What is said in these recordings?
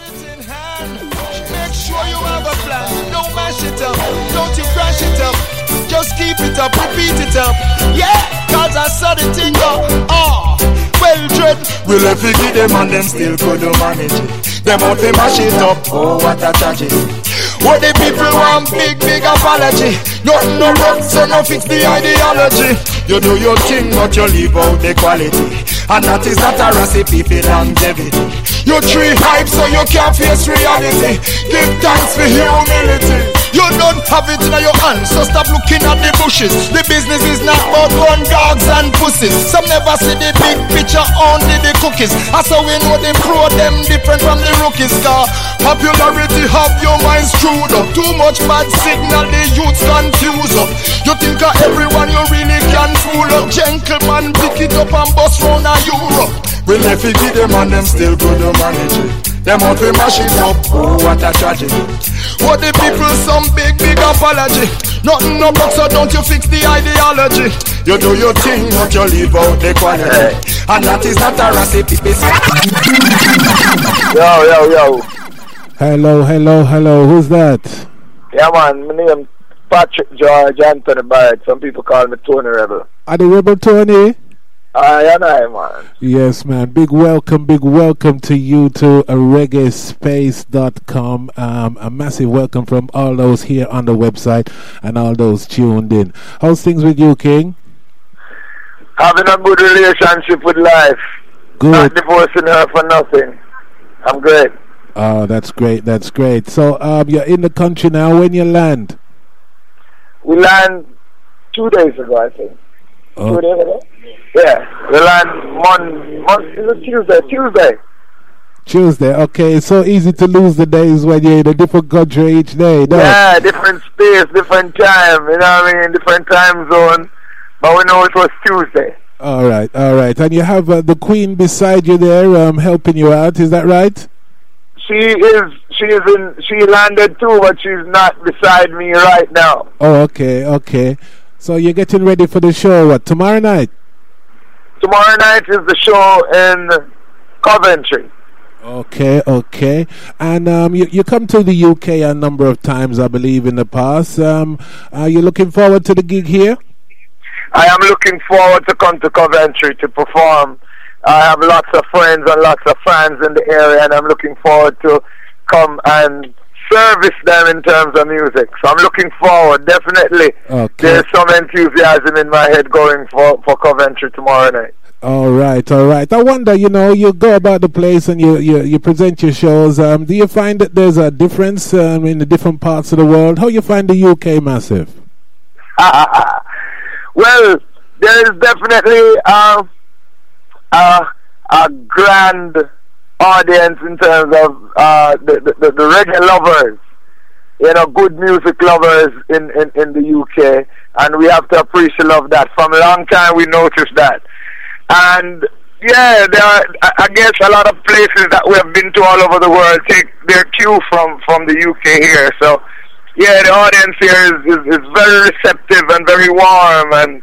in hand. Make sure you have a plan. Don't mash it up. Don't you crash it up. Just keep it up, repeat it up. Yeah, cause I saw the thing go. Oh, well dread. We left it give them and them still couldn't manage it. Them out they mash it up. Oh, what a tragedy. What the people want, big apology. Nothing no wrong, so no fix the ideology. You do your thing, but you leave out the quality. And that is not a recipe for longevity. You tree hype, so you can't face reality. Give thanks for humility. You don't have it in your hands, so stop looking at the bushes. The business is not about gun dogs and pussies. Some never see the big picture, only the cookies. That's how we know them pro, them different from the rookies. Car popularity have your mind screwed up. Too much bad signal, the youths confuse up. You think of everyone you really can fool up. Gentleman pick it up and bust round a Europe. We left it give them and them still good to manage it. Them out we mash it up, oh what a tragedy. What the people some big apology. Nothing no box, so don't you fix the ideology. You do your thing, but you leave out the quality. And that is not a recipe. Yo. Hello. Who's that? Yeah, man. My name Patrick George Anthony Barrett. Some people call me Tony Rebel. Are the Rebel Tony? I man. Yes, man. Big welcome to you to reggaespace.com. A massive welcome from all those here on the website and all those tuned in. How's things with you, King? Having a good relationship with life. Good. Not divorcing her for nothing. I'm great. Oh, that's great. So, you're in the country now. When you land? We land 2 days ago, I think. Oh. 2 days ago? Yeah, we land Tuesday. Okay, it's so easy to lose the days when you're in a different country each day, no? Yeah, different space, different time, you know what I mean, different time zone, but we know it was Tuesday. Alright, and you have the Queen beside you there, helping you out, is that right? She landed too, but she's not beside me right now. Oh, okay. So you're getting ready for the show, what, tomorrow night? Tomorrow night is the show in Coventry. Okay. And you come to the UK a number of times, I believe, in the past. Are you looking forward to the gig here? I am looking forward to come to Coventry to perform. I have lots of friends and lots of fans in the area, and I'm looking forward to come and service them in terms of music. So I'm looking forward, definitely. Okay. There's some enthusiasm in my head going for Coventry tomorrow night. All right. I wonder, you go about the place and you present your shows. Do you find that there's a difference in the different parts of the world? How you find the UK massive? Well, there is definitely a grand audience in terms of the reggae lovers, good music lovers in the UK, and we have to appreciate that. From a long time we noticed that. And yeah, there are, I guess, a lot of places that we have been to all over the world take their cue from the UK here. So yeah, the audience here is very receptive and very warm, and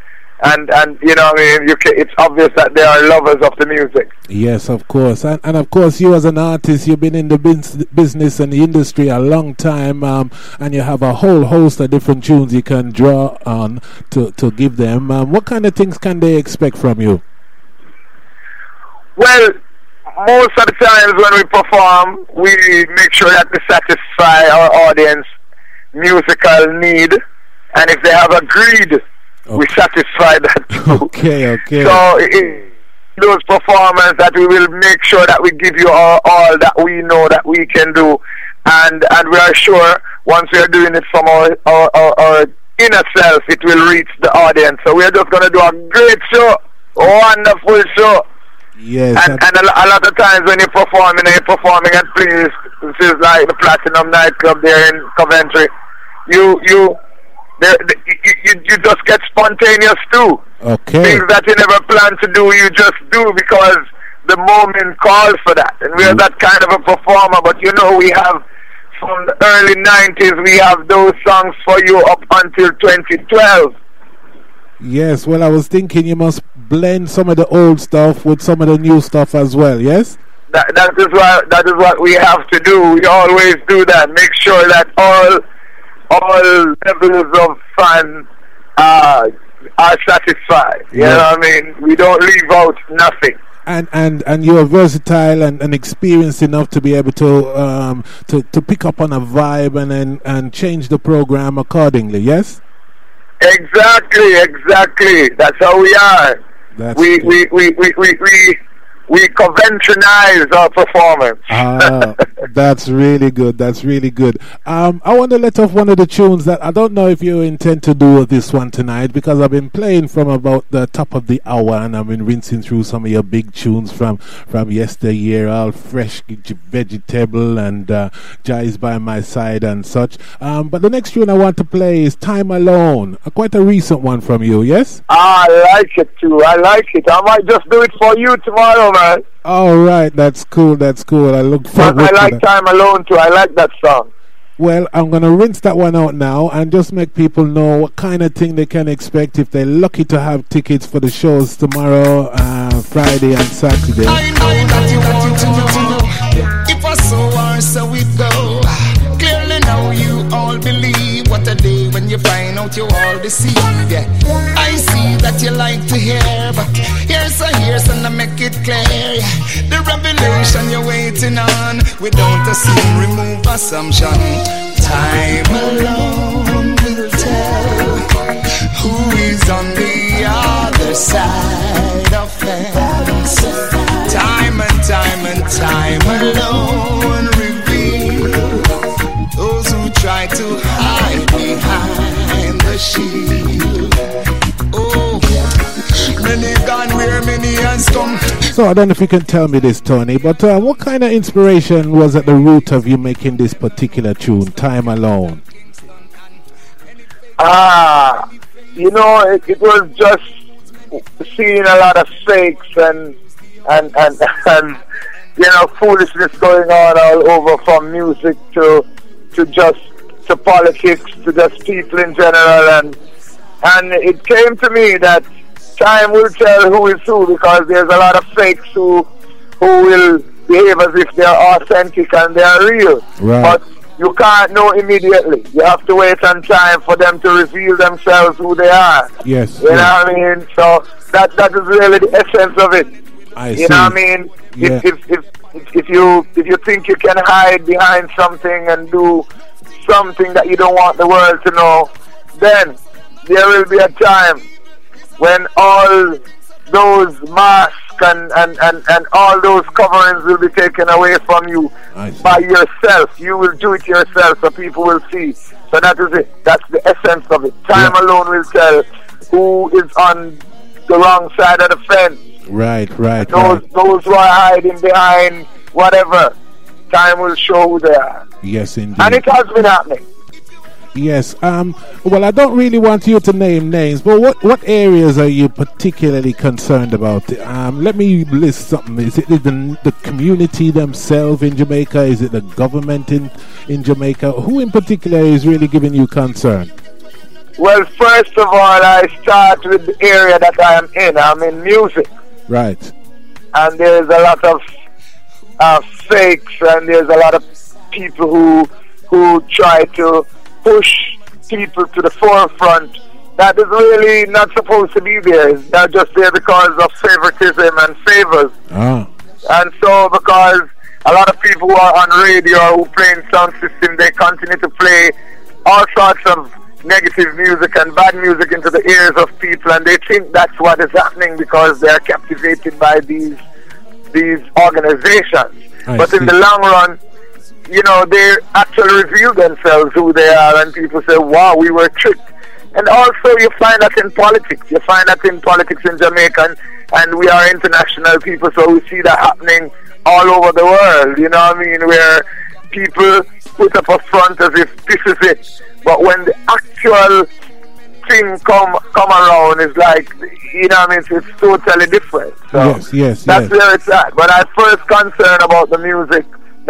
it's obvious that they are lovers of the music. Yes, of course. And of course, you as an artist, you've been in the business and the industry a long time, and you have a whole host of different tunes you can draw on to give them. What kind of things can they expect from you? Well, most of the times when we perform, we make sure that we satisfy our audience musical need, and if they have agreed, we satisfy that too. Okay. So in those performances that we will make sure that we give you all that we know that we can do, and we are sure once we are doing it from our inner self, it will reach the audience. So we are just going to do a great show, a wonderful show. Yes, and a lot of times when you're performing at places like the Platinum nightclub there in Coventry, you just get spontaneous too. Okay. Things that you never planned to do, you just do because the moment calls for that. And we are that kind of a performer. But we have from the early 90s, we have those songs for you up until 2012. Yes, well, I was thinking you must blend some of the old stuff with some of the new stuff as well, yes? that is what we have to do. We always do that. Make sure that all levels of fans are satisfied. You know what I mean? We don't leave out nothing. And you are versatile and experienced enough to be able to pick up on a vibe and change the program accordingly. Yes. Exactly. That's how we are. We conventionalize our performance. That's really good. I want to let off one of the tunes that I don't know if you intend to do this one tonight, because I've been playing from about the top of the hour and I've been rinsing through some of your big tunes from yesteryear, all fresh vegetable and Jai's by my side and such. But the next tune I want to play is Time Alone, quite a recent one from you, yes? I like it too. I might just do it for you tomorrow, man. All right, that's cool. I look forward to that. I like Time Alone too. I like that song. Well, I'm going to rinse that one out now and just make people know what kind of thing they can expect if they're lucky to have tickets for the shows tomorrow, Friday and Saturday. I know that you want to know if I saw or so we go. Clearly now you all believe what a day when you find out you all deceive. Yeah, I see that you like to hear, but here's and I make it clear. Yeah. The revelation you're waiting on, we don't assume, remove assumption. Time alone will tell who is on the other side of fence. Time alone reveal those who try to hide behind the shield. Oh, many gone where many has come. So I don't know if you can tell me this, Tony, but what kind of inspiration was at the root of you making this particular tune, Time Alone? It was just seeing a lot of fakes and foolishness going on all over, from music to politics to just people in general, and it came to me that time will tell who is who, because there's a lot of fakes who will behave as if they're authentic and they're real. Right. But you can't know immediately. You have to wait on time for them to reveal themselves who they are. Yes. You know what I mean? So that is really the essence of it. I see. You know what I mean? Yeah. If you think you can hide behind something and do something that you don't want the world to know, then there will be a time when all those masks and all those coverings will be taken away from you by yourself. You will do it yourself, so people will see. So that is it. That's the essence of it. Time alone will tell who is on the wrong side of the fence. Right. Those who are hiding behind whatever, time will show who they are. Yes, indeed. And it has been happening. Yes. Well, I don't really want you to name names, but what areas are you particularly concerned about? Let me list something. Is it the community themselves in Jamaica? Is it the government in Jamaica? Who in particular is really giving you concern? Well, first of all, I start with the area that I am in. I'm in music. Right. And there's a lot of fakes, and there's a lot of people who try to push people to the forefront that is really not supposed to be there. They're just there because of favoritism and favors. And so, because a lot of people who are on radio who play in sound system, they continue to play all sorts of negative music and bad music into the ears of people, and they think that's what is happening because they are captivated by these organizations. But in the long run, they actually reveal themselves who they are, and people say, wow, we were tricked. And also you find that in politics. You find that in politics in Jamaica, and we are international people, so we see that happening all over the world, you know what I mean, where people put up a front as if this is it. But when the actual thing come around, it's like, you know what I mean, it's totally different. So yes. That's where it's at. But I'm first concerned about the music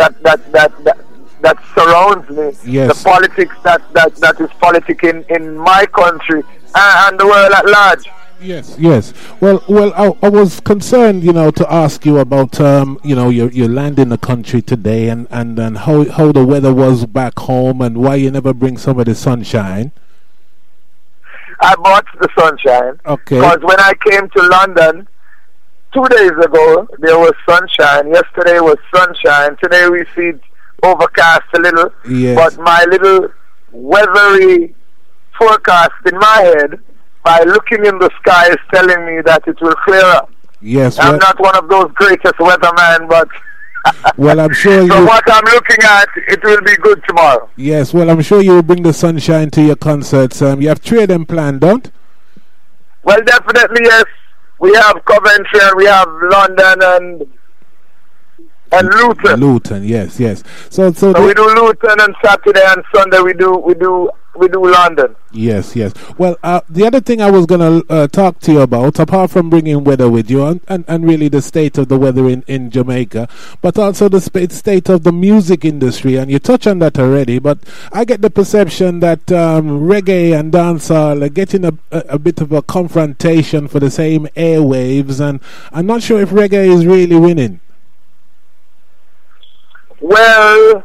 that surrounds me, the politics that is politicking in my country and the world at large. Yes. Well, I was concerned, to ask you about, your land in the country today, and how the weather was back home, and why you never bring some of the sunshine. I bought the sunshine. Okay. Because when I came to London 2 days ago, there was sunshine. Yesterday was sunshine. Today we see overcast a little. Yes. But my little weathery forecast in my head, by looking in the sky, is telling me that it will clear up. Yes. I'm not one of those greatest weathermen, but well, I'm sure from what I'm looking at, it will be good tomorrow. Yes, well, I'm sure you will bring the sunshine to your concerts. You have 3 of them planned, don't? Well, definitely, yes. We have Coventry, and we have London, and Luton. Luton, yes. So we do Luton, and Saturday and Sunday we do London. Yes. Well, the other thing I was going to talk to you about, apart from bringing weather with you, and really the state of the weather in Jamaica, but also the state of the music industry, and you touched on that already, but I get the perception that reggae and dancehall are getting a bit of a confrontation for the same airwaves, and I'm not sure if reggae is really winning. Well,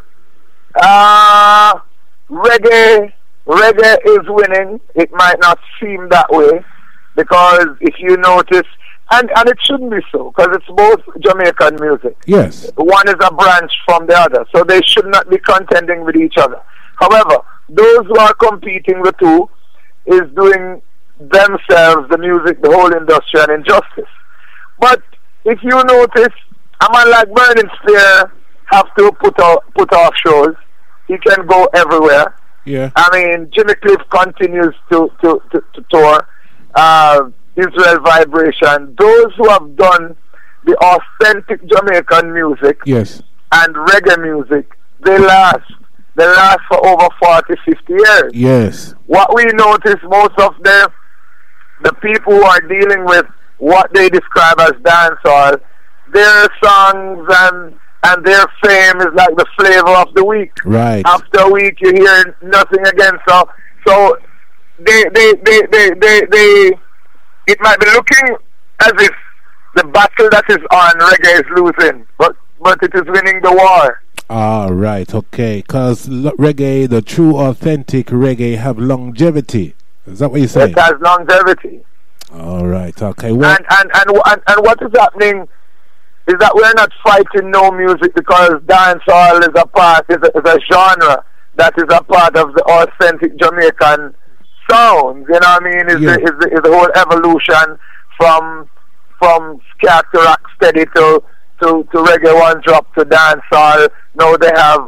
reggae is winning. It might not seem that way, because if you notice, and it shouldn't be so, because it's both Jamaican music. Yes. One is a branch from the other, so they should not be contending with each other. However, those who are competing the two is doing themselves, the music, the whole industry, an injustice. But if you notice, a man like Burning Spear have to put off shows. He can go everywhere. Yeah. I mean, Jimmy Cliff continues to tour. Israel Vibration. Those who have done the authentic Jamaican music, yes, and reggae music, they last. They last for over 40, 50 years. Yes. What we notice, most of the people who are dealing with what they describe as dancehall, their songs and their fame is like the flavor of the week. Right. After a week, you hear nothing again. So they it might be looking as if the battle that is on reggae is losing, but it is winning the war. Right, okay. Because reggae, the true authentic reggae, have longevity. Is that what you're saying? It has longevity. All right, okay. Well, and what is happening is that we're not fighting no music, because dancehall is a genre that is a part of the authentic Jamaican sounds. You know what I mean? Is the whole evolution from scat to rock steady to reggae one drop to dancehall. Now they have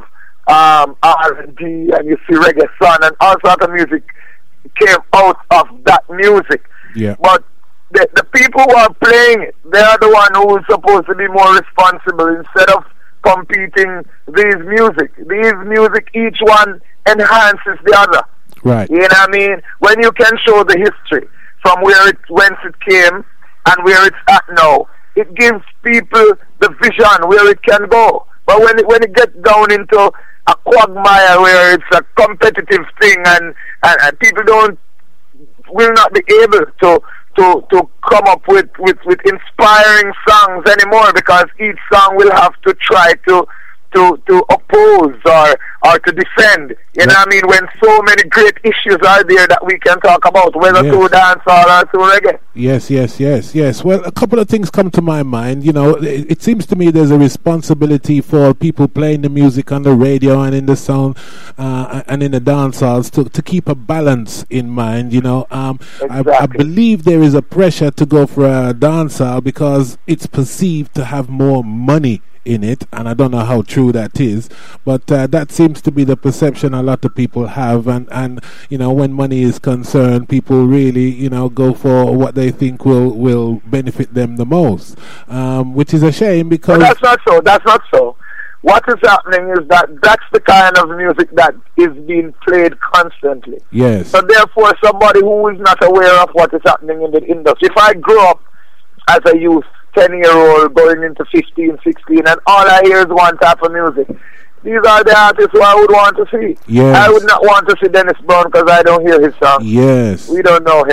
R&B, and you see reggae son, and all sorts of music came out of that music. Yeah. But the people who are playing it, they are the one who is supposed to be more responsible, instead of competing these music. These music, each one enhances the other. Right. You know what I mean? When you can show the history from whence it came and where it's at now, it gives people the vision where it can go. But when it gets down into a quagmire where it's a competitive thing, and people will not be able to come up with inspiring songs anymore, because each song will have to try to oppose or to defend. You know what I mean? When so many great issues are there that we can talk about, whether through dancehall or through reggae. Yes. Well, a couple of things come to my mind. It seems to me there's a responsibility for people playing the music on the radio and in the sound and in the dancehalls to keep a balance in mind. Exactly. I believe there is a pressure to go for a dancehall because it's perceived to have more money in it, and I don't know how true that is, but that seems to be the perception a lot of people have, and when money is concerned, people really go for what they think will benefit them the most, which is a shame, because but that's not so. What is happening is that's the kind of music that is being played constantly. Yes. So therefore, somebody who is not aware of what is happening in the industry, if I grew up as a youth, 10-year-old going into 15, 16, and all I hear is one type of music, these are the artists who I would want to see. Yes. I would not want to see Dennis Brown, because I don't hear his song. Yes. We don't know him.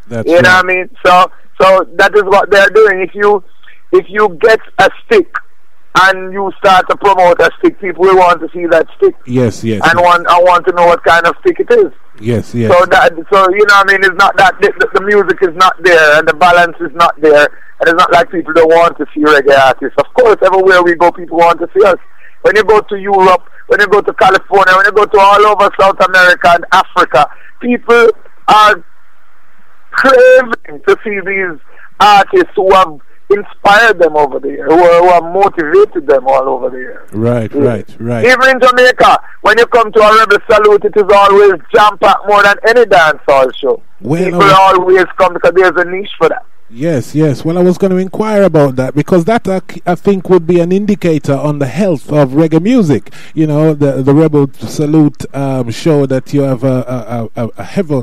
That's you know right. what I mean? So that is what they're doing. If you get a stick and you start to promote a stick, people will want to see that stick. Yes, yes. And I want to know what kind of stick it is. Yes, yes. So you know what I mean? It's not that the music is not there and the balance is not there, and it's not like people don't want to see reggae artists. Of course, everywhere we go, people want to see us. When you go to Europe, when you go to California, when you go to all over South America and Africa, people are craving to see these artists who have inspired them over there, who have motivated them all over there. Right. Even in Jamaica, when you come to a Rebel Salute, it is always jam-packed more than any dancehall show. People always come because there's a niche for that. Yes. Well, I was going to inquire about that because that I think would be an indicator on the health of reggae music. You know, the Rebel Salute show that you have a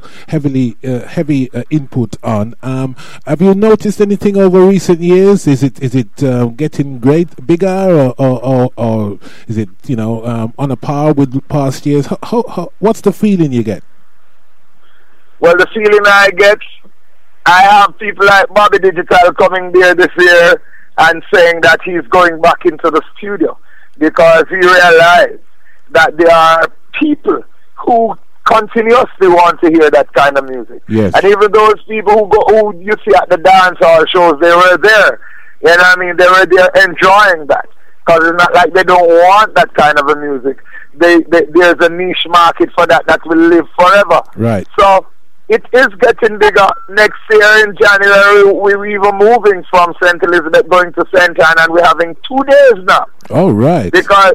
heavy input on. Have you noticed anything over recent years? Is it getting bigger, or is it on a par with past years? How what's the feeling you get? Well, the feeling I get, I have people like Bobby Digital coming there this year and saying that he's going back into the studio because he realized that there are people who continuously want to hear that kind of music. Yes. And even those people who you see at the dance hall shows, they were there. You know what I mean? They were there enjoying that because it's not like they don't want that kind of a music. There's a niche market for that will live forever. Right. So it is getting bigger. Next year in January, we're even moving from St. Elizabeth going to St. Anne, and we're having 2 days now. Oh, right. Because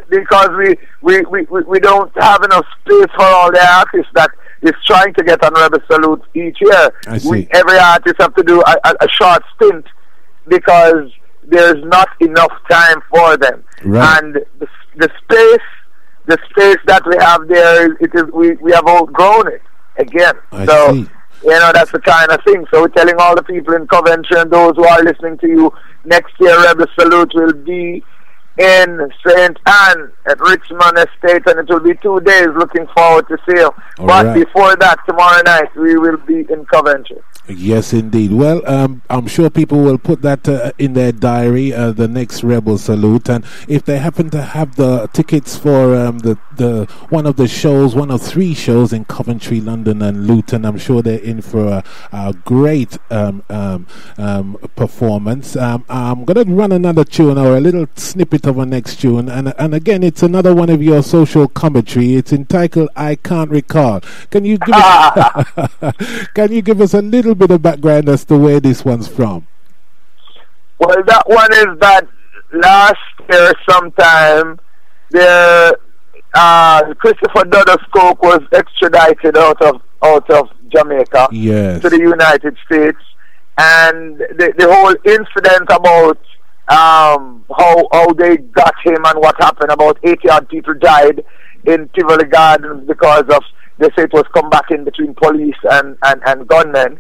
we don't have enough space for all the artists that is trying to get on Rebel Salute each year. I see. Every artist have to do a short stint because there's not enough time for them. Right. And the space that we have there, we have outgrown it. Again, I so see. That's the kind of thing. So we're telling all the people in Coventry and those who are listening to you, next year Rebel Salute will be in St. Anne at Richmond Estate, and it will be 2 days. Looking forward to see you. But before that, tomorrow night we will be in Coventry. Yes, indeed. Well, I'm sure people will put that in their diary, the next Rebel Salute, and if they happen to have the tickets for the one of 3 shows in Coventry, London, and Luton, I'm sure they're in for a great performance. I'm going to run another tune or a little snippet of a next tune, and again, it's another one of your social commentary. It's entitled "I Can't Recall." Can you give us a little bit of background as to where this one's from? Well, that one is that last year sometime Christopher Dudus Coke was extradited out of Jamaica to the United States, and the whole incident about how they got him and what happened, about 80 odd people died in Tivoli Gardens because of, they say it was combating between police and gunmen.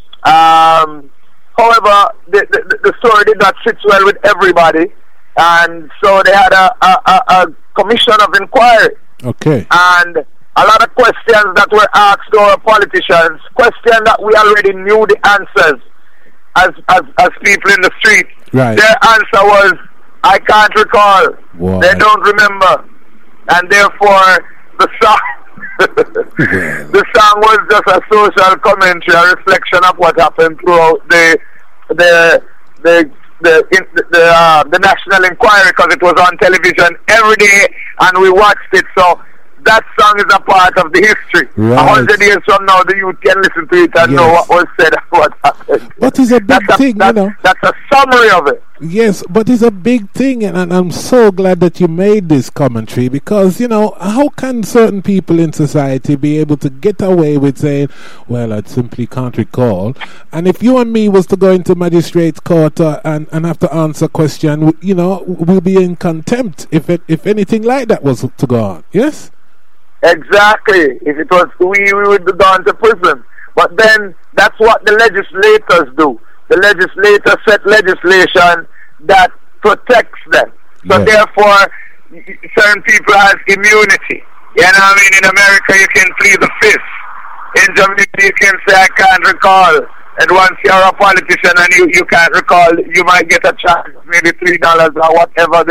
However, the story did not sit well with everybody, and so they had a commission of inquiry. Okay. And a lot of questions that were asked to our politicians, questions that we already knew the answers as people in the street. Right. Their answer was, I can't recall. Wow. They don't remember. And therefore, the song the song was just a social commentary, a reflection of what happened throughout the national inquiry, because it was on television every day and we watched it. So that song is a part of the history. Right. 100 years from now, the youth can listen to it and know what was said and what happened. But it's a big thing, you know. That's a summary of it. Yes, but it's a big thing, and I'm so glad that you made this commentary, because, you know, how can certain people in society be able to get away with saying, well, I simply can't recall, and if you and me was to go into magistrate's court and have to answer a question, you know, we'll be in contempt if anything like that was to go on, yes? Exactly. If it was we would be gone to prison. But then that's what the legislators do. The legislators set legislation that protects them. So therefore, certain people have immunity. You know what I mean? In America, you can plead the fifth. In Jamaica, you can say, I can't recall. And once you're a politician and you can't recall, you might get a charge of maybe $3 or whatever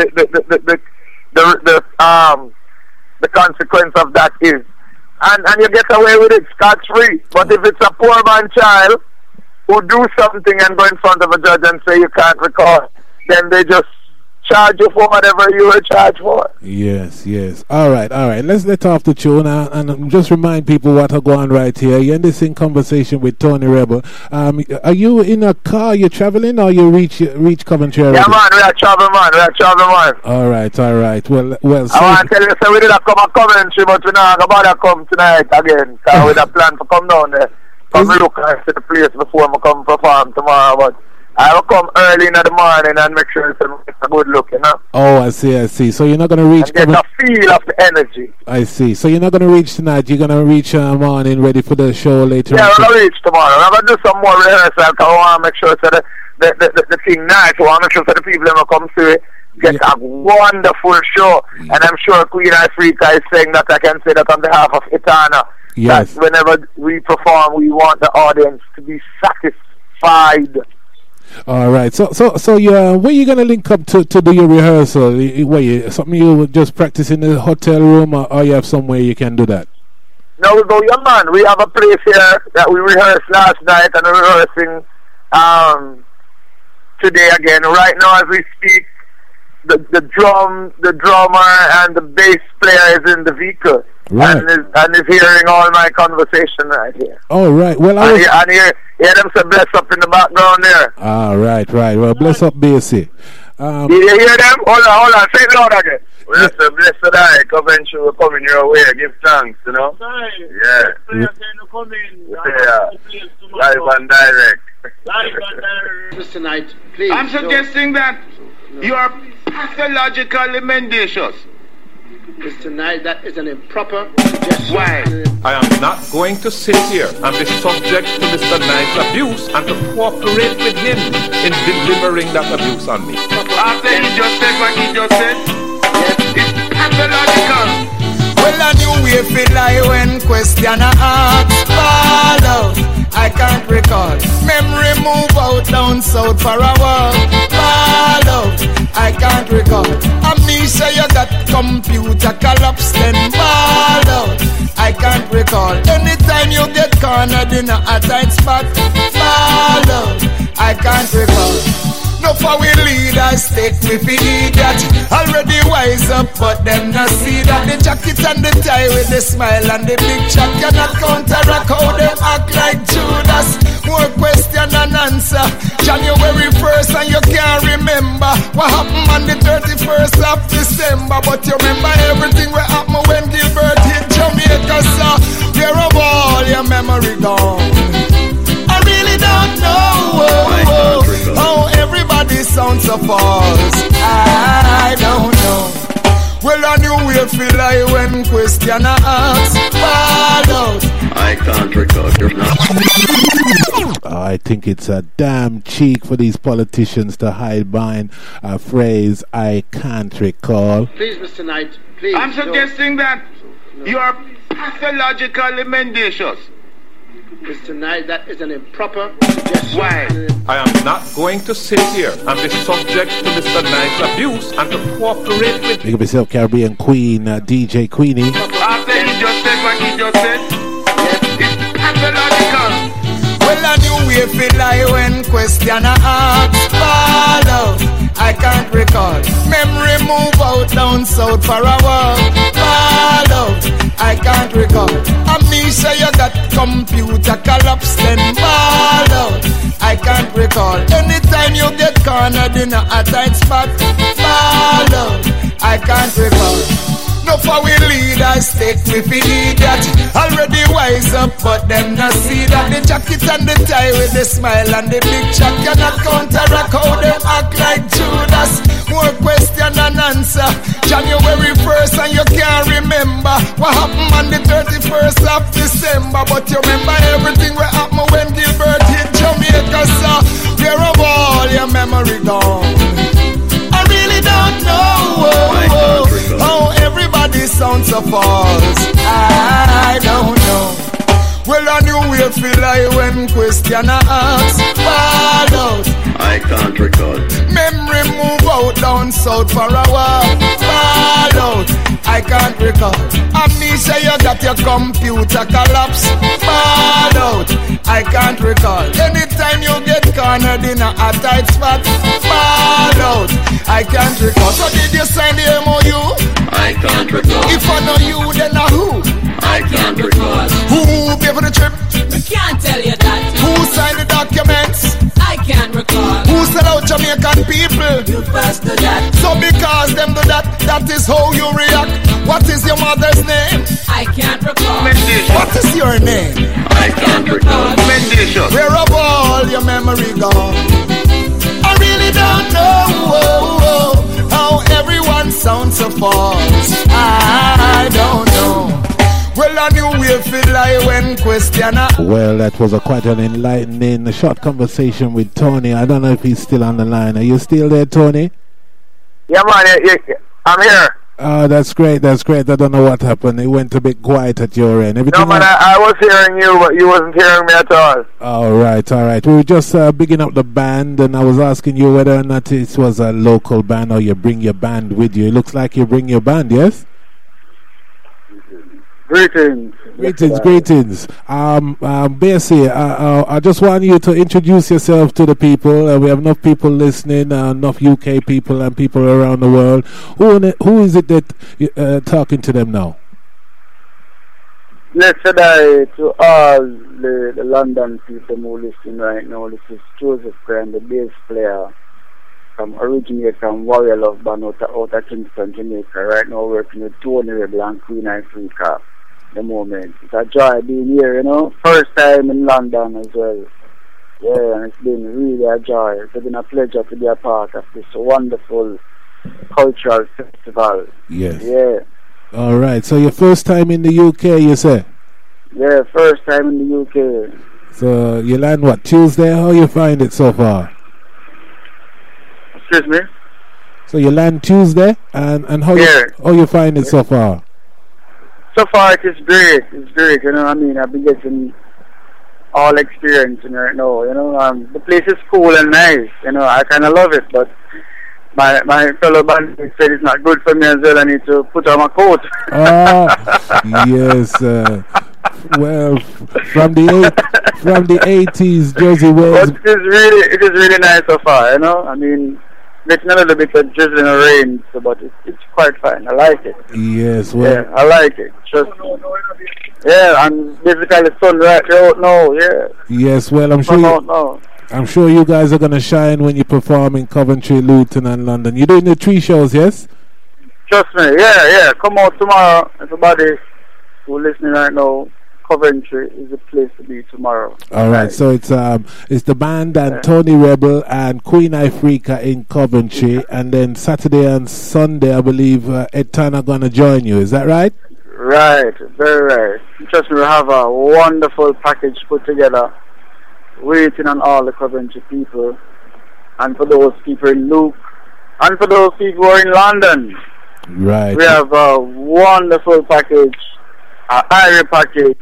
the consequence of that is. And you get away with it scot-free. But if it's a poor man child who do something and go in front of a judge and say you can't recall, then they just charge you for whatever you were charged for. Yes. All right. Let's let off the tune and just remind people what are going right here. You're in this conversation with Tony Rebel. Are you in a car? You're traveling, or you reach Coventry already? Yeah, man. We are traveling, man. All right. Well. I want to tell you, so we did come to Coventry, but we not about to come tonight again. So we have plan to come down there. Come look and see the place before I come perform tomorrow, but I will come early in the morning and make sure it's a good look, you know. Oh, I see. So you're not going to reach... And get the feel of the energy. I see. So you're not going to reach tonight. You're going to reach morning, ready for the show later. Yeah, I'm going to reach tomorrow. I'm going to do some more rehearsal because I want to make sure that the thing nice. I want to make sure that the people that come to it get a wonderful show. And I'm sure Queen Africa is saying that. I can say that on behalf of Etana. Yes. That whenever we perform, we want the audience to be satisfied. All right. So where you gonna link up to do your rehearsal? Something you just practice in the hotel room, or you have somewhere you can do that? No, we go, yeah, man. We have a place here that we rehearsed last night, and we're rehearsing today again. Right now, as we speak, the drummer and the bass player is in the vehicle. Right. And is hearing all my conversation right here. Oh, right. Well, and hear them say bless up in the background there. Ah, right. Well, bless up, Basie. Did you hear them? Hold on. Say it loud again. Well, that's a blessed eye. Coventry will come in your way. Give thanks, you know. Yeah. Live and direct. Tonight, please. I'm suggesting that you are pathologically mendacious. Mr. Knight, that is an improper suggestion. Why? I am not going to sit here and be subject to Mr. Knight's abuse and to cooperate with him in delivering that abuse on me. After he just said what he just said, it's pathological. Well, I knew if it lie when question I ask. Follow, I can't recall. Memory move out down south for a walk. Follow, I can't recall. Amnesia, you got computer collapse, then follow, I can't recall. Anytime you get cornered in a tight spot, follow, I can't recall. No for we leaders take me for idiot. Already wise up, but them not see that. The jacket and the tie with the smile and the big chat cannot counteract how them act like Judas. More question than answer. January 1st and you can't remember what happened on the 31st of December. But you remember everything what happened when Gilbert hit Jamaica. So where of all your memory gone? I really don't know how everybody sounds so false. I don't know. Well, I knew we'll feel like when question asks. I can't recall. I think it's a damn cheek for these politicians to hide behind a phrase, I can't recall. Please, Mr. Knight, please. I'm suggesting that you are pathologically mendacious. Mr. Knight, that is an improper suggestion. Why? I am not going to sit here and be subject to Mr. Knight's abuse and to cooperate with him. Big up yourself, Caribbean Queen, DJ Queenie. After he just said what he just said, it's pathological. Well, I knew if it lie when question asks. Follow, I can't recall. Memory move out down south for a walk. Follow, I can't recall. Amnesia, you got computer collapse, then follow, I can't recall. Anytime you get cornered in a tight spot, follow, I can't recall. No for we leaders take me for idiot. Already wise up, but them not see that. The jacket and the tie with the smile and the big chat cannot counteract how them act like Judas. More question than answer. January 1st and you can't remember what happened on the 31st of December. But you remember everything what happened when Gilbert hit Jamaica. So where of all your memory gone? I really don't know how everybody sounds so false. I don't know. Well, a new way feel like when question asks. Fall out. I can't recall. Memory move out down south for a while. Fall out. I can't recall. Amnesia, you got your computer collapse. Fall out. I can't recall. Anytime you get cornered in a tight spot. Fall out. I can't recall. So did you sign the MOU? I can't recall. If I know you, then I who? I can't recall. Who paid for the trip? I can't tell you that. Who signed the documents? I can't recall. Who sell out Jamaican people? You first do that. So because them do that, that is how you react. What is your mother's name? I can't recall. What is your name? I can't recall. Mentation. Where have all your memory gone? I really don't know how everyone sounds so false. I don't know. Well, I knew we feel like when question. Well, that was quite an enlightening short conversation with Tony. I don't know if he's still on the line. Are you still there, Tony? Yeah, man, I'm here. Oh, that's great. That's great. I don't know what happened. It went a bit quiet at your end. Everything No, man, I was hearing you, but you wasn't hearing me at all. All right, all right. We were just bigging up the band, and I was asking you whether or not it was a local band or you bring your band with you. It looks like you bring your band, yes? Greetings. Greetings. Basically, I just want you to introduce yourself to the people. We have enough people listening, enough UK people and people around the world. Who is it that talking to them now? Let's say to all the London people who listen right now. This is Joseph Graham, the bass player originated from Warrior Love Band out of Kingston, Jamaica. Right now working with Tony Rebel and Queen Africa. The moment. It's a joy being here, you know. First time in London as well. Yeah, and it's been really a joy. It's been a pleasure to be a part of this wonderful cultural festival. Yes. Yeah. All right. So your first time in the UK, you say? Yeah, first time in the UK. So you land what, Tuesday? How you find it so far? Excuse me? So you land Tuesday, and how you find it so far? So far, it is great. It's great, you know what I mean? I've been getting all experience right now, you know. The place is cool and nice, you know. I kind of love it, but my fellow bandmates said it's not good for me as well. I need to put on my coat. Yes. Well, from the 80s, Josie Wales. But it is really nice so far, you know. I mean, getting a little bit of drizzling and rain, but it's quite fine. I like it. Yes, well. Yeah, I like it. Yeah, and basically the sun right out now, yeah. Yes, well, I'm sure you guys are going to shine when you perform in Coventry, Luton and London. You're doing the 3 shows, yes? Trust me, yeah. Come out tomorrow. Everybody who's listening right now, Coventry is the place to be tomorrow. All right, so it's the band and Tony Rebel and Queen Africa in Coventry, and then Saturday and Sunday, I believe Ed Tanner gonna join you. Is that right? Right, very right. Trust me, we have a wonderful package put together, waiting on all the Coventry people, and for those people in Luke, and for those people who are in London. Right. We have a wonderful package, an Irish package.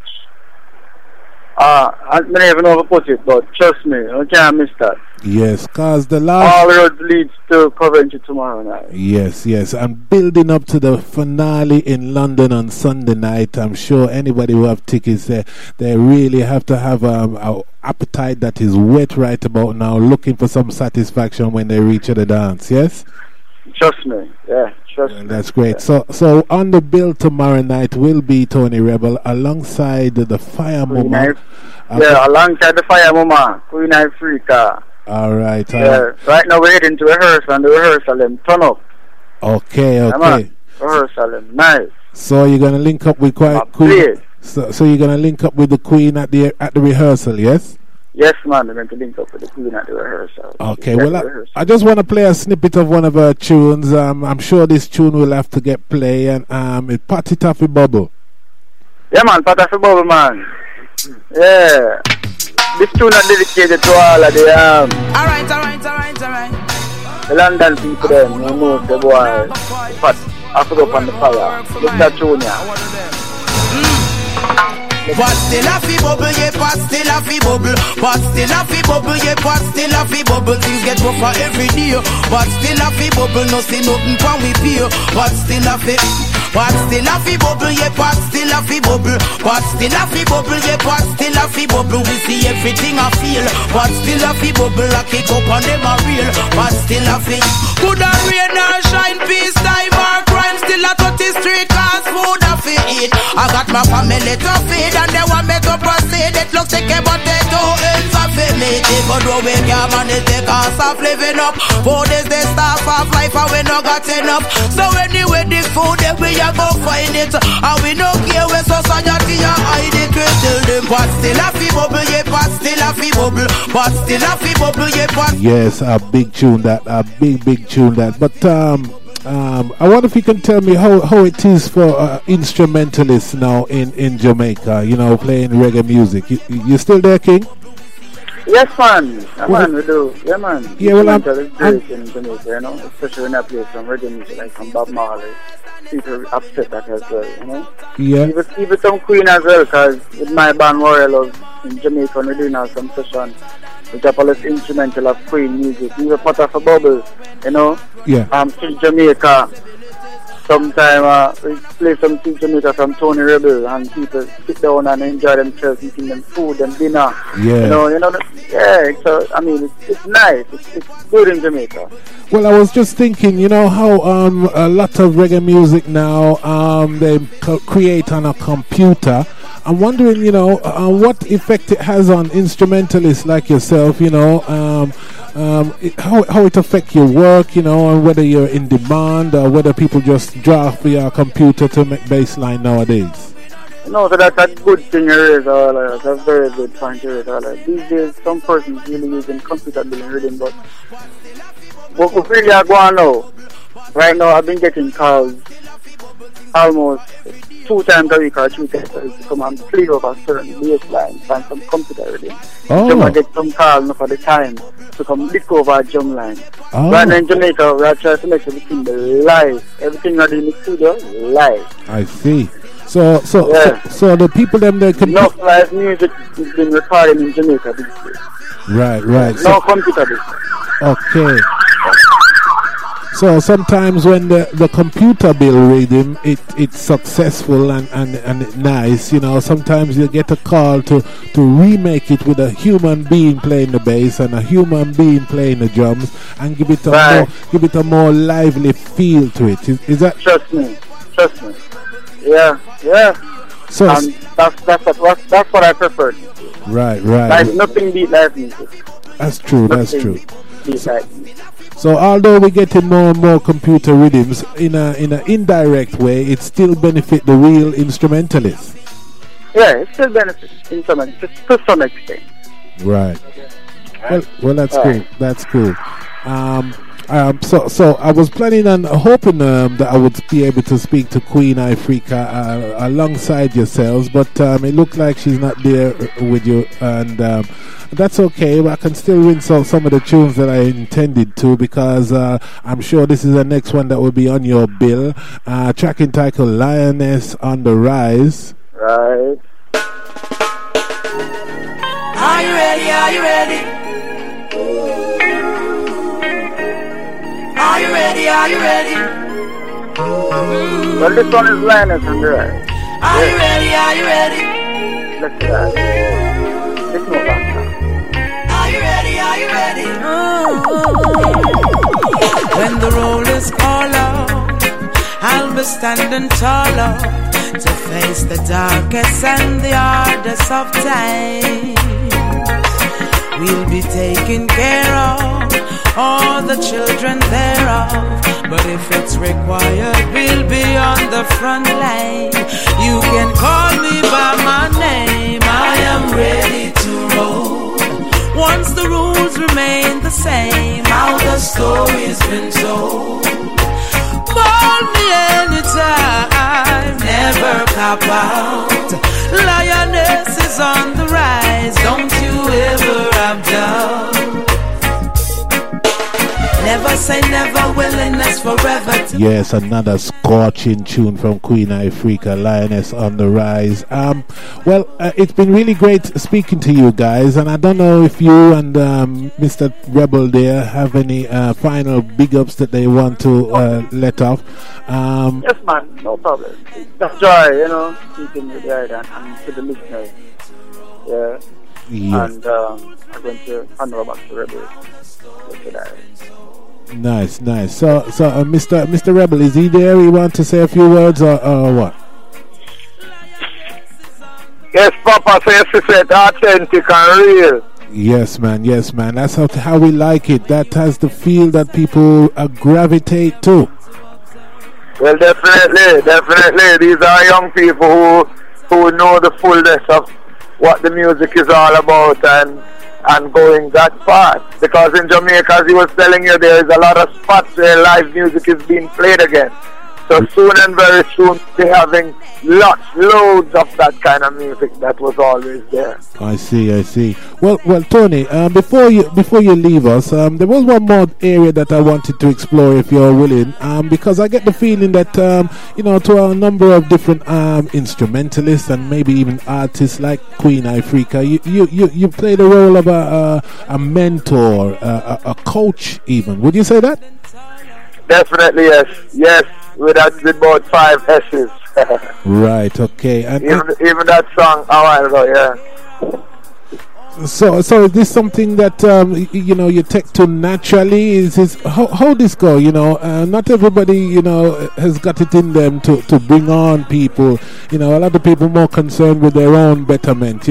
I don't even know how to put it, but trust me, I can't miss that. Yes, because the last... all roads leads to Coventry tomorrow night. Yes. And building up to the finale in London on Sunday night, I'm sure anybody who have tickets there, they really have to have an appetite that is wet right about now, looking for some satisfaction when they reach the dance, yes? Trust me, yeah. That's great. Yeah. So on the bill tomorrow night will be Tony Rebel alongside the Fire Mama. Alongside the Fire Mama, Queen Africa. All right. Right now we're heading to rehearsal, and the rehearsal them turn up. Okay. Rehearsal them, nice. So you're gonna link up with Queen. So you're gonna link up with the Queen at the rehearsal, yes? Yes, man, we're going to link up with the Queen at the rehearsal. Okay, I just want to play a snippet of one of her tunes. I'm sure this tune will have to get play, and it's Patty Taffy Bubble. Yeah, man, Patty Taffy Bubble, man. Yeah. This tune is dedicated to all of the Alright. the London people then, you know, the boy. But I put up on the fire. Look that tune, yeah. But still a fi bubble, yeah, but still a fi bubble. But still a fi bubble, yeah, but still a fi bubble. Things get rougher every day. But still a fi bubble, no see nothing from we pay. But still a fi. But still a fi bubble, yeah, but still a fi bubble. But still a fi bubble, yeah, but still a fi bubble. We see everything I feel. But still a fi bubble, I kick up on them a real. But still a fi. Good or rain or shine, peace, time or crime. Still a 33 cause food a fi eat. I got my family to feed and they want me to proceed. It looks like a potato ends a fi meat. But though we can't manage the cost of living up. 4 days they start of life and we no got enough. So anyway the food that we a go find it. And we no care where society a hide it. We tell them but still a fi bubble, yeah, but still a fi bubble. But still a fi bubble, yeah, but. Yes, a big tune that, a big tune that. But I wonder if you can tell me how it is for instrumentalists now in Jamaica, you know, playing reggae music. You still there, King? Yes, man. Man, we do. Yeah, man. Yeah, well, I'm great in Jamaica, you know, especially when I play some reggae music like some Bob Marley. People upset that as well, you know. Yeah. Even some Queen as well, because with my band Royal Love in Jamaica, we're doing now some session. We got all this instrumental of Queen music. We were part of a bubble, you know. Yeah. In Jamaica. Sometimes we play some in Jamaica from Tony Rebel and people sit down and enjoy themselves eating them food and dinner. Yeah. You know. Yeah. So I mean, it's nice. It's good in Jamaica. Well, I was just thinking, you know how a lot of reggae music now they create on a computer. I'm wondering, you know, what effect it has on instrumentalists like yourself, you know, how it affects your work, you know, and whether you're in demand or whether people just draw for your computer to make bass line nowadays. No, so that's a good thing to raise, that's a very good point to raise. These days, some persons really using computer building rhythm, but what we really are going now, right now I've been getting calls almost 2 times a week or 3 times a week to come and play over certain bass lines and some computer rhythm. So I get some calls for the time to come lick over a drum line. Right now in Jamaica, we are trying to make everything live. Everything we are doing in the studio, live. I see. So the people them they can enough live music is being recorded in Jamaica these days. Right. No computer business. Okay. So sometimes when the computer build rhythm it's successful and nice, you know, sometimes you get a call to remake it with a human being playing the bass and a human being playing the drums and give it a more lively feel to it. Is that? Trust me. Yeah. So that's what I prefer. Right. Like nothing beat live music. That's true. Beat live music. So although we're getting more and more computer rhythms in an indirect way, it still benefits the real instrumentalists. Yeah, it still benefits to some extent. Right. Well, that's cool. That's cool. So I was planning on hoping that I would be able to speak to Queen Ifrica alongside yourselves, but it looked like she's not there with you, and that's okay. But I can still rinse some of the tunes that I intended to, because I'm sure this is the next one that will be on your bill. Track entitled Lioness on the Rise. Right. Are you ready? Are you ready? Are you ready? Are you ready? Well, this one is Lioness on the Rise. Are you ready? Are you ready? Let's do that. Let's move on. Are you ready? Are you ready? When the roll is called out, I'll be standing taller to face the darkest and the hardest of times. We'll be taking care of all the children thereof, but if it's required, we'll be on the front line. You can call me by my name, I am ready to roll. Once the rules remain the same, how the story's been told. Call me anytime, never cop out. Lioness is on the rise, don't you ever have doubt. Never say never, willingness forever to. Yes, another scorching tune from Queen Ifrica, Lioness on the Rise. It's been really great speaking to you guys, and I don't know if you and Mr. Rebel there have any final big ups that they want to let off. Yes, man, no problem. That's joy, speaking with you and to the listeners. Yeah. And I'm going to hand over back to Rebel. Nice. So, Mr. Rebel, is he there? You want to say a few words or what? Yes, Papa says it's authentic and real. Yes, man. That's how we like it. That has the feel that people gravitate to. Well, definitely. These are young people who know the fullness of what the music is all about and going that far. Because in Jamaica, as he was telling you, there is a lot of spots where live music is being played again. So soon and very soon, they're having loads of that kind of music that was always there. I see. Well, Tony, before you leave us, there was one more area that I wanted to explore, if you're willing, because I get the feeling that to a number of different instrumentalists and maybe even artists like Queen Ifrica, you play the role of a mentor, a coach, even. Would you say that? Definitely, yes. With about 5 S's. Right, okay. And even that song a while ago, yeah. So is this something that you take to naturally? Is this how this go? Not everybody has got it in them to bring on people. A lot of people more concerned with their own betterment.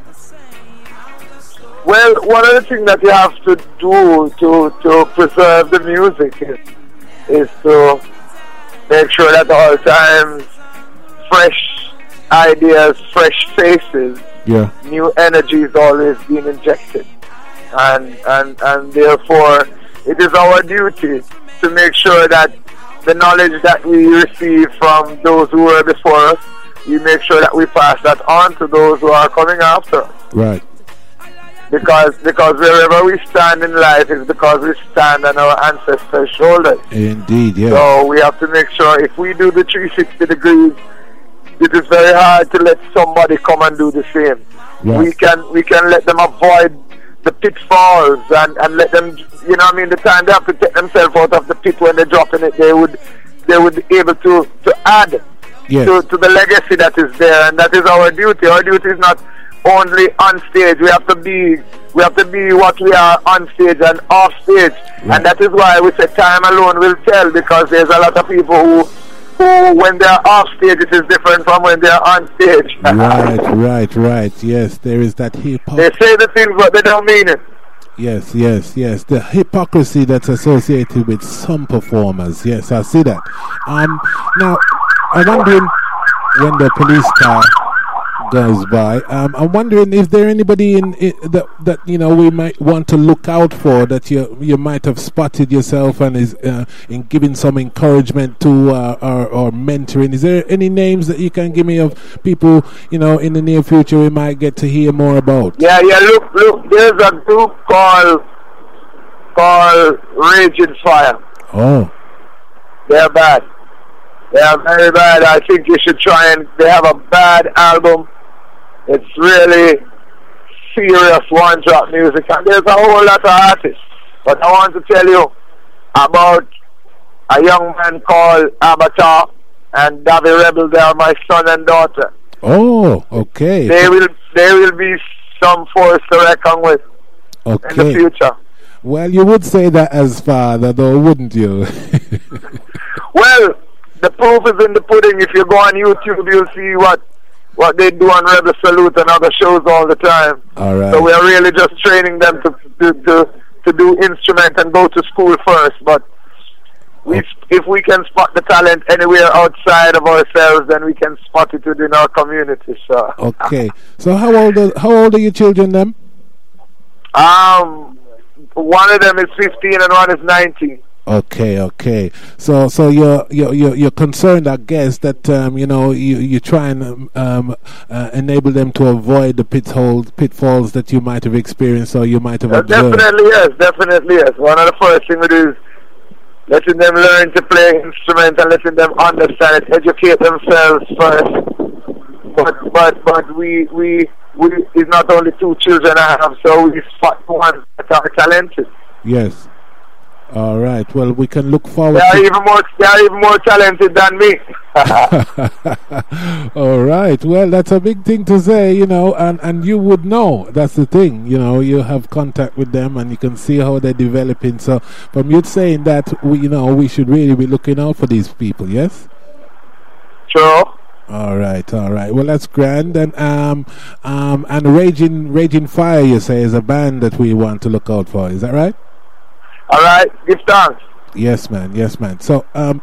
Well, one of the things that you have to do to preserve the music is to make sure that all times fresh ideas, fresh faces, new energy is always being injected, and therefore it is our duty to make sure that the knowledge that we receive from those who were before us, we make sure that we pass that on to those who are coming after us. Right. Because wherever we stand in life is because we stand on our ancestors' shoulders. Indeed, yeah. So we have to make sure if we do the 360 degrees, it is very hard to let somebody come and do the same. Right. We can let them avoid the pitfalls and let them, the time they have to take themselves out of the pit when they're dropping it, they would be able to add to the legacy that is there, and that is our duty. Our duty is not only on stage. We have to be what we are on stage and off stage, and that is why we say time alone will tell, because there's a lot of people who when they're off stage it is different from when they're on stage. Right. Yes, there is that hypocrisy. They say the things but they don't mean it. Yes. The hypocrisy that's associated with some performers. Yes, I see that. Now, I'm wondering when the police car goes by, I'm wondering if there anybody in that we might want to look out for, that you might have spotted yourself and is in giving some encouragement to or mentoring. Is there any names that you can give me of people in the near future we might get to hear more about? Yeah. Look. There's a group called Raging Fire. Oh, they're bad. They are very bad. I think you should try and. They have a bad album. It's really serious one-drop music, and there's a whole lot of artists. But I want to tell you about a young man called Avatar and Davy Rebel. They are my son and daughter. Oh, okay. They will be some force to reckon with in the future. Well, you would say that as father, though, wouldn't you? Well, the proof is in the pudding. If you go on YouTube, you'll see what they do on Rebel Salute and other shows all the time. All right. So we are really just training them to do instrument and go to school first. But if we can spot the talent anywhere outside of ourselves, then we can spot it within our community. So. Okay. So how old are your children then? One of them is 15 and one is 19. Okay. So you're concerned, I guess, that you try and enable them to avoid the pitfalls that you might have experienced or you might have observed. Definitely yes. One of the first things we do is letting them learn to play instruments and letting them understand it, educate themselves first. But we it's not only 2 children I have, so we spot ones that are talented. Yes. All right. Well, we can look forward. They are even more talented than me. All right. Well, that's a big thing to say, and you would know. That's the thing, you have contact with them and you can see how they're developing. So, from you saying that, we should really be looking out for these people. Yes. Sure. All right. Well, that's grand. And Raging Fire, you say, is a band that we want to look out for. Is that right? All right, give thanks. Yes, man. So,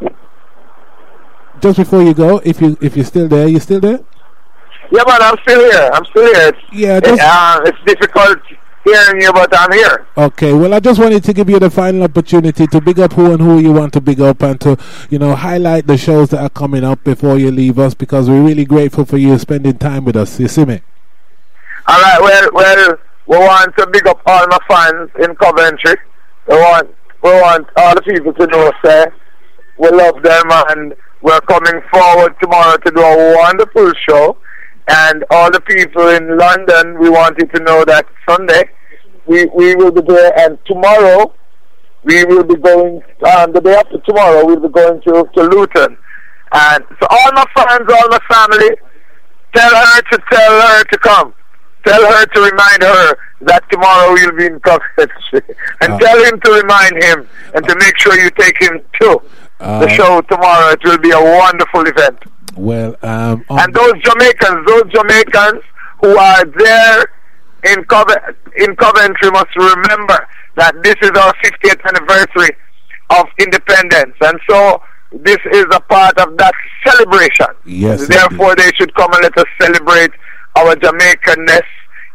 just before you go, if you're still there, you still there? Yeah, man, I'm still here. It's difficult hearing you, but I'm here. Okay, well, I just wanted to give you the final opportunity to big up who you want to big up and to, highlight the shows that are coming up before you leave us, because we're really grateful for you spending time with us. You see me? All right, well, we want to big up all my fans in Coventry. We want all the people to know, say, we love them, and we're coming forward tomorrow to do a wonderful show. And all the people in London, we want you to know that Sunday we will be there, and tomorrow we will be going, the day after tomorrow we'll be going to Luton. And so all my fans, all my family, tell her to come. Tell her to remind her that tomorrow we'll be in Coventry. And tell him to remind him and to make sure you take him to the show tomorrow. It will be a wonderful event. Well, and those Jamaicans who are there in Coventry must remember that this is our 50th anniversary of independence. And so this is a part of that celebration. Yes. Therefore, they should come and let us celebrate our Jamaicanness,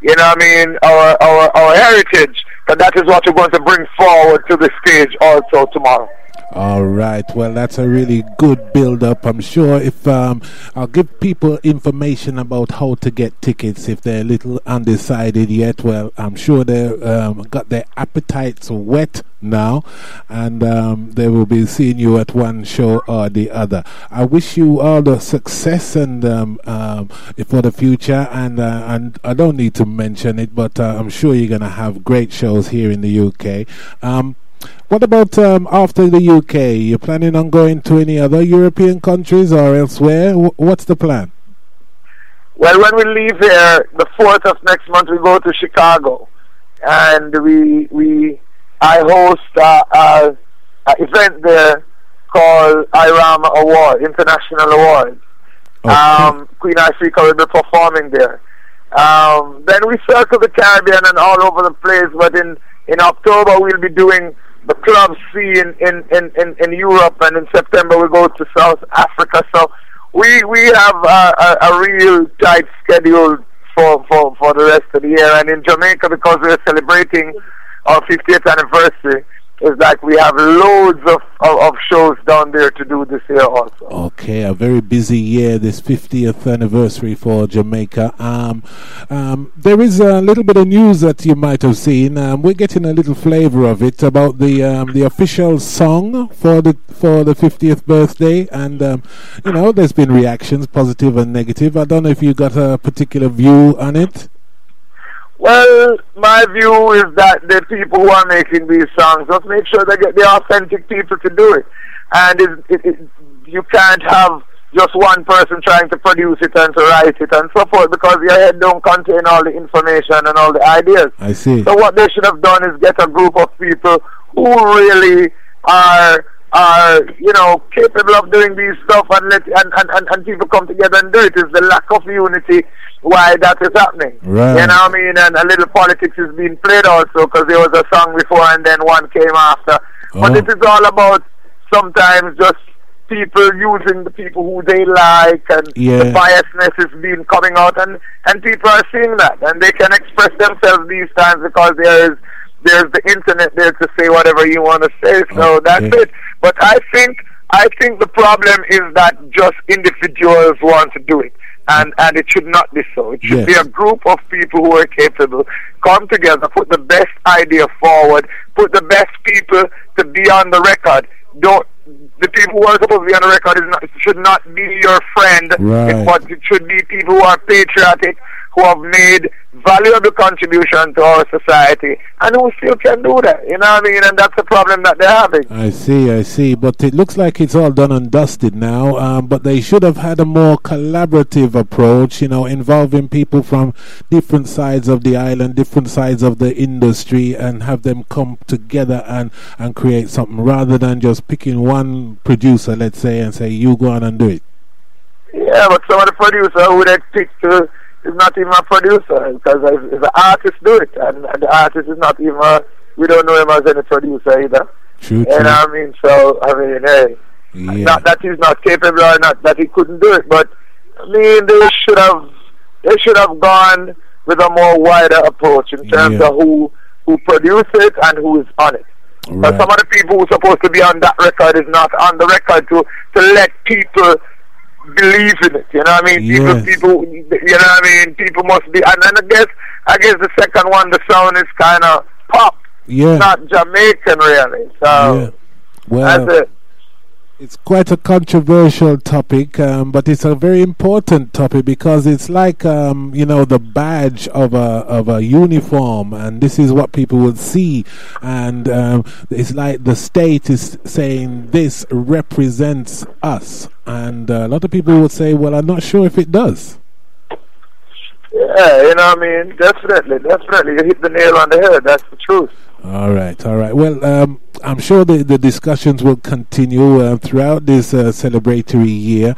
our heritage, but that is what we're going to bring forward to the stage also tomorrow. All right. Well, that's a really good build-up. I'm sure if I'll give people information about how to get tickets if they're a little undecided yet. Well, I'm sure they've got their appetites wet now, and they will be seeing you at one show or the other. I wish you all the success and for the future. And I don't need to mention it, but I'm sure you're going to have great shows here in the UK. What about after the UK? You planning on going to any other European countries or elsewhere? What's the plan? Well, when we leave here, the 4th of next month, we go to Chicago, and I host an event there called IRAM Award, International Awards. Okay. Queen Ifrica will be performing there. Then we circle the Caribbean and all over the place, but in October we'll be doing the club scene in Europe, and in September we go to South Africa. So we have a real tight schedule for the rest of the year. And in Jamaica, because we're celebrating our 50th anniversary, it's like we have loads of shows down there to do this year also. Okay, a very busy year, this 50th anniversary for Jamaica. There is a little bit of news that you might have seen. We're getting a little flavor of it about the official song for the 50th birthday, and there's been reactions, positive and negative. I don't know if you got a particular view on it. Well, my view is that the people who are making these songs just make sure they get the authentic people to do it. And you can't have just one person trying to produce it and to write it and so forth, because your head don't contain all the information and all the ideas. I see. So what they should have done is get a group of people who really are capable of doing these stuff, and people come together and do it. It's the lack of unity why that is happening. Right. You know what I mean? And a little politics is being played also, because there was a song before and then one came after. But it is all about sometimes just people using the people who they like, and the biasness is being coming out, and people are seeing that, and they can express themselves these times because there is there's the internet there to say whatever you want to say. So that's it. But I think the problem is that just individuals want to do it. And it should not be so. It should be a group of people who are capable. Come together, put the best idea forward, put the best people to be on the record. The people who are supposed to be on the record should not be your friend, but it should be people who are patriotic, who have made valuable contribution to our society, and who still can do that. You know what I mean? And that's the problem that they're having. I see. But it looks like it's all done and dusted now. But they should have had a more collaborative approach, involving people from different sides of the island, different sides of the industry, and have them come together and create something, rather than just picking one producer, let's say, and say, you go on and do it. Yeah, but some of the producers who they pick to is not even a producer, because if the artist do it, and the artist is not even we don't know him as any producer either. True. You know what I mean? So hey, not that he's not capable or not that he couldn't do it, but I mean they should have gone with a more wider approach in terms of who produced it and who is on it. But some of the people who are supposed to be on that record is not on the record to let people believe in it, you know what I mean? People, you know what I mean? People must be, and I guess the second one, the sound is kind of pop, not Jamaican really. So that's it. It's quite a controversial topic, but it's a very important topic, because it's like the badge of a uniform, and this is what people would see, and it's like the state is saying this represents us, and a lot of people would say, well, I'm not sure if it does. Yeah, you know what I mean? Definitely, you hit the nail on the head. That's the truth. All right. Well, I'm sure the discussions will continue throughout this celebratory year.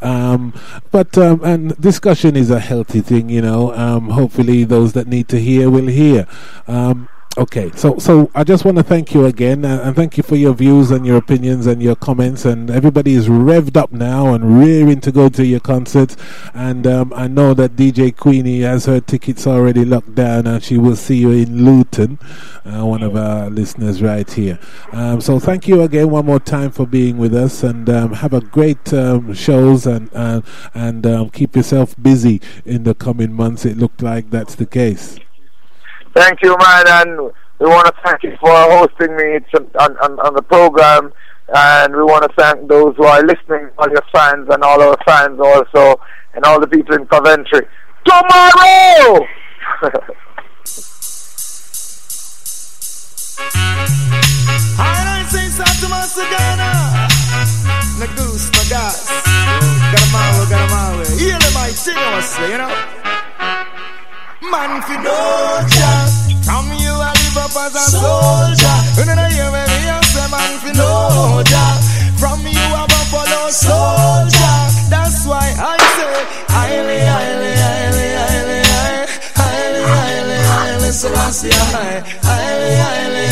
But discussion is a healthy thing, hopefully those that need to hear will hear. Okay, so I just want to thank you again, and thank you for your views and your opinions and your comments, and everybody is revved up now and rearing to go to your concerts, and I know that DJ Queenie has her tickets already locked down, and she will see you in Luton, one of our listeners right here. So thank you again one more time for being with us, and have a great shows, and keep yourself busy in the coming months. It looked like that's the case. Thank you, man, and we want to thank you for hosting me on the program, and we want to thank those who are listening, all your fans and all our fans also, and all the people in Coventry. Tomorrow! I say something to Sagana. The goose, my guys. Got a mile. Hear them, I sing honestly, Man fi know Jah, from you I live up as a soldier. When I hear me say man fi know Jah, from you I follow soldier. That's why I say highly, Selassie, highly,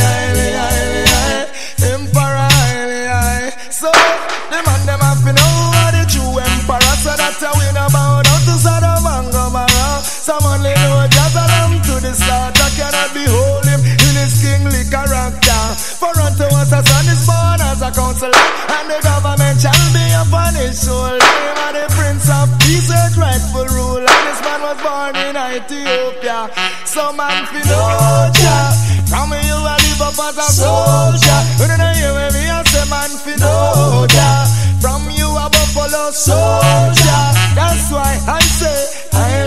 Emperor, highly. So the man them have to know what the true emperor. So that's how we know about how to Sodom and Gomorrah. Some only know Jah to the start. I cannot behold him in his kingly character. For unto us a son is born as a counselor, and the government shall be upon his shoulder. Him are the Prince of Peace, earth rightful ruler. This man was born in Ethiopia. So man fi know Jah, from you I live up as a soldier. When I hear me I say man fi know Jah, from you a buffalo soldier. That's why I say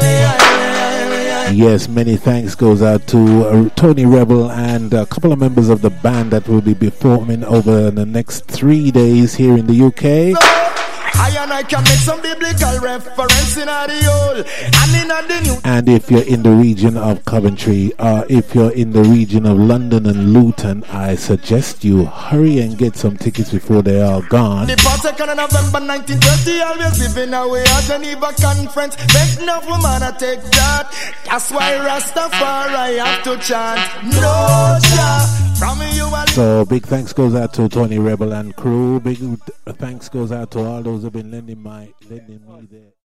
Yes, many thanks goes out to Tony Rebel and a couple of members of the band that will be performing over the next 3 days here in the UK. I can make some biblical reference in the old and in the new. And if you're in the region of Coventry, if you're in the region of London and Luton, I suggest you hurry and get some tickets before they are gone. The 2nd of November 1930, always giving away a Geneva conference. Make no woman to take that. That's why Rastafari have to chant no Jah. So big thanks goes out to Tony Rebel and crew. Big thanks goes out to all those who've been lending me there.